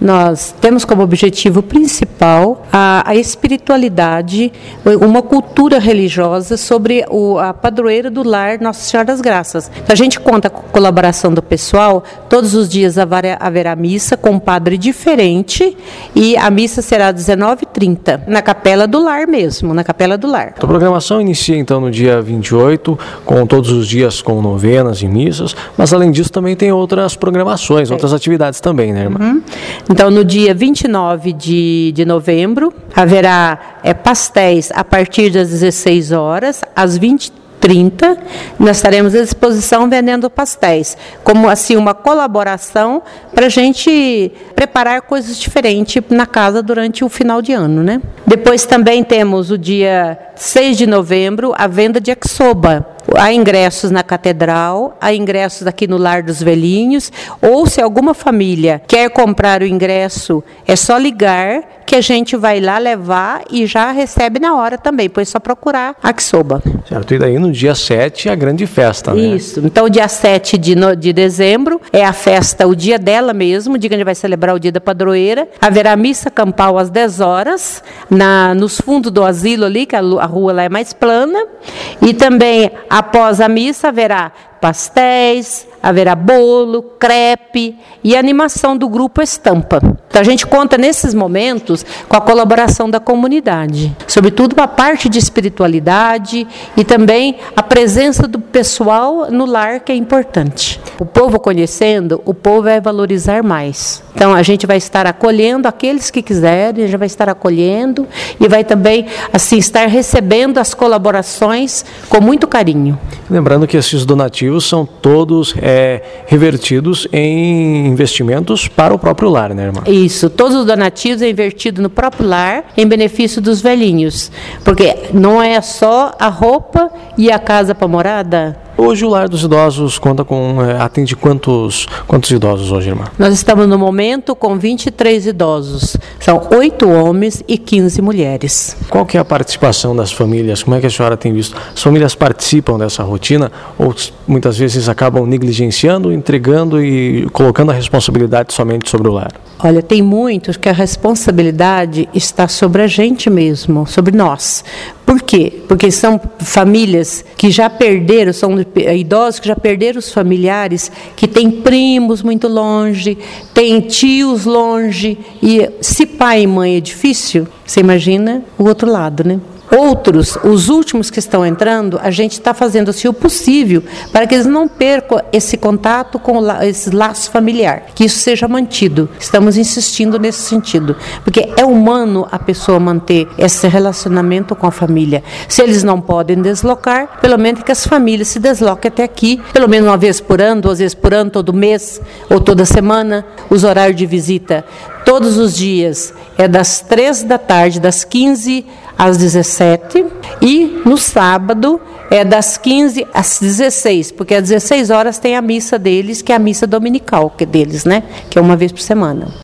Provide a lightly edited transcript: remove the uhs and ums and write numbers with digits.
nós temos como objetivo principal a espiritualidade, uma cultura religiosa sobre a padroeira do lar Nossa Senhora das Graças. Então, a gente conta com a colaboração do pessoal, todos os dias haverá missa com um padre diferente e a missa será às 19h30, na capela do lar mesmo, na capela do lar. A programação inicia então no dia 28, com todos os dias com novenas e missas, mas além disso também tem outras programações, outras atividades também, né, irmã? Uhum. Então, no dia 29 de novembro, haverá pastéis a partir das 16 horas, às 20h30, nós estaremos à disposição vendendo pastéis, como assim uma colaboração para a gente preparar coisas diferentes na casa durante o final de ano, né? Depois também temos o dia 6 de novembro, a venda de yakisoba. Há ingressos na catedral, há ingressos aqui no Lar dos Velhinhos, ou se alguma família quer comprar o ingresso, é só ligar que a gente vai lá levar e já recebe na hora também, pois é só procurar yakisoba. Certo, e daí no dia 7 a grande festa, né? Isso, então dia 7 de dezembro é a festa, o dia dela mesmo, o dia que a gente vai celebrar o dia da padroeira. Haverá missa campal às 10 horas, nos fundos do asilo ali, que a rua lá é mais plana, e também após a missa haverá pastéis, haverá bolo, crepe e animação do grupo Estampa. Então a gente conta nesses momentos com a colaboração da comunidade, sobretudo a parte de espiritualidade e também a presença do pessoal no lar, que é importante. O povo conhecendo, o povo vai valorizar mais. Então a gente vai estar acolhendo aqueles que quiserem, a gente vai estar acolhendo e vai também assim estar recebendo as colaborações com muito carinho. Lembrando que esses donativos são todos revertidos em investimentos para o próprio lar, né, irmã? Isso, todos os donativos é invertido no próprio lar em benefício dos velhinhos, porque não é só a roupa e a casa para morada. Hoje o Lar dos Idosos conta com, atende quantos idosos hoje, irmã? Nós estamos no momento com 23 idosos, são 8 homens e 15 mulheres. Qual que é a participação das famílias? Como é que a senhora tem visto? As famílias participam dessa rotina ou muitas vezes acabam negligenciando, entregando e colocando a responsabilidade somente sobre o lar? Olha, tem muitos que a responsabilidade está sobre a gente mesmo, sobre nós. Por quê? Porque são famílias que já perderam, são idosos que já perderam os familiares, que têm primos muito longe, têm tios longe, e se pai e mãe é difícil, você imagina o outro lado, né? Outros, os últimos que estão entrando, a gente está fazendo assim, o possível para que eles não percam esse contato com esse laço familiar, que isso seja mantido. Estamos insistindo nesse sentido, porque é humano a pessoa manter esse relacionamento com a família. Se eles não podem deslocar, pelo menos que as famílias se desloquem até aqui, pelo menos uma vez por ano, 2 vezes por ano, todo mês ou toda semana. Os horários de visita todos os dias é das 3 da tarde, das 15 às 17, e no sábado é das 15 às 16, porque às 16 horas tem a missa deles, que é a missa dominical, que é deles, né? Que é uma vez por semana.